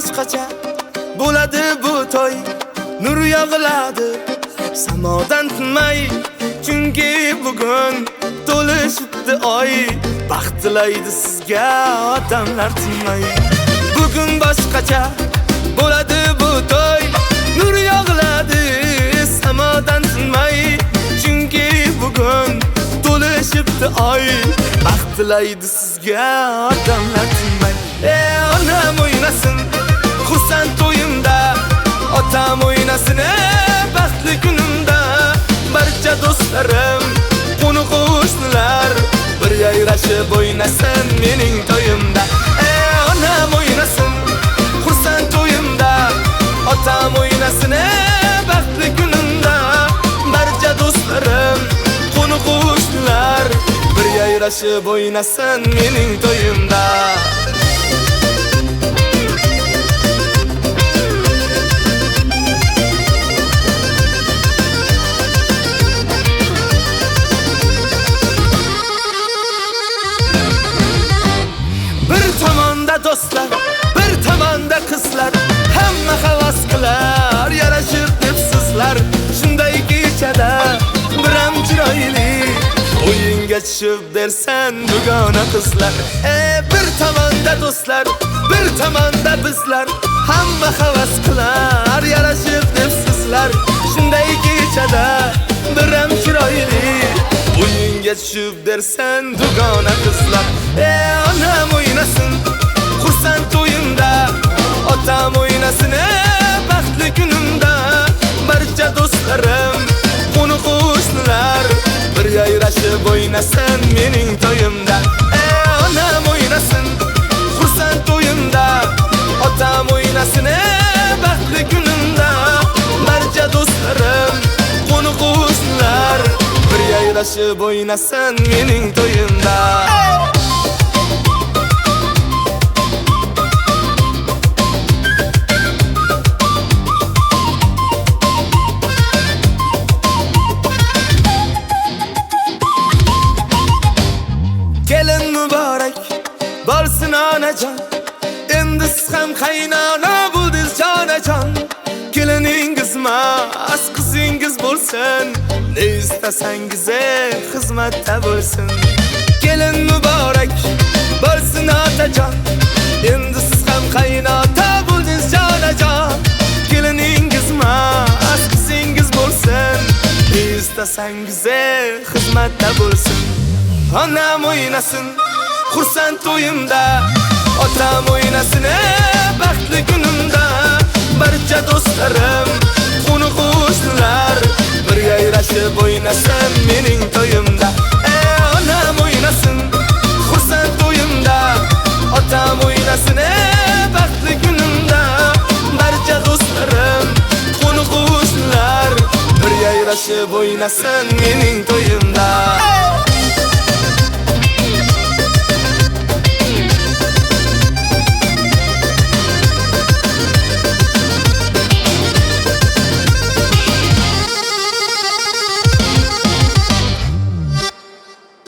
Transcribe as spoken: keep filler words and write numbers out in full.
boshqacha bo'ladi bu to'y. Nur yog'iladi samodan tinmay, chunki bugun to'lishibdi oy. Baxt tilaydi sizga odamlar tinmay. Bugun boshqacha bo'ladi bu to'y. Nur yog'iladi samodan tinmay, chunki bugun to'lishibdi oy. Baxt tilaydi sizga odamlar tinmay. Ey onam o'ynasin xursand to'yimda, otam o'ynasin baxtli kunimda. Barcha do'stlarim, qo'ni-qo'shnilar bir yayrashib o'ynasin mening to'yimda. Ey onam o'ynasin xursand to'yimda, otam o'ynasin baxtli kunimda. Barcha do'stlarim, qo'ni-qo'shnilar bir yayrashib o'ynasin mening to'yimda. Bir tomonda do'stlar, bir tomonda qizlar, hamma havas qilar yarashib deb sizlar. Shunday kechada biram chiroyli o'yinga tushib dersan dugona qizlar. Ey bir tomonda do'stlar, bir tomonda bizlar, hamma havas qilar yarashib deb sizlar. Shunday kechada biram chiroyli o'yinga tushib dersan dugona qizlar. Ey onam o'ynasin xursand to'yimda, otam o'ynasin baxtli kunimda. Barcha do'stlarim, qo'ni-qo'shnilar bir yayrashib o'ynasin mening to'yimda. Ey onam o'ynasin xursand to'yimda, otam o'ynasin baxtli kunimda. Barcha do'stlarim, qo'ni-qo'shnilar bir yayrashib o'ynasin mening to'yimda. Kelin muborak bo'lsin onajon, endi siz ham qaynona bo'ldingiz jonajon. Keliningiz mas qizingiz bo'lsin, ne istasangiz xizmatda bo'lsin. Kelin muborak bo'lsin otajon, endi siz ham qaynona bo'ldingiz jonajon. Keliningiz mas qizingiz bo'lsin, ne istasangiz xizmatda bo'lsin. Onam o'ynasin xursand to'yimda, otam o'ynasin baxtli kunimda. Barcha do'stlarim, qo'ni-qo'shnilar bir yayrashib o'ynasin mening to'yimda. Ey onam o'ynasin xursand to'yimda, otam o'ynasin baxtli kunimda. Barcha do'stlarim, qo'ni-qo'shnilar bir yayrashib o'ynasin mening to'yimda.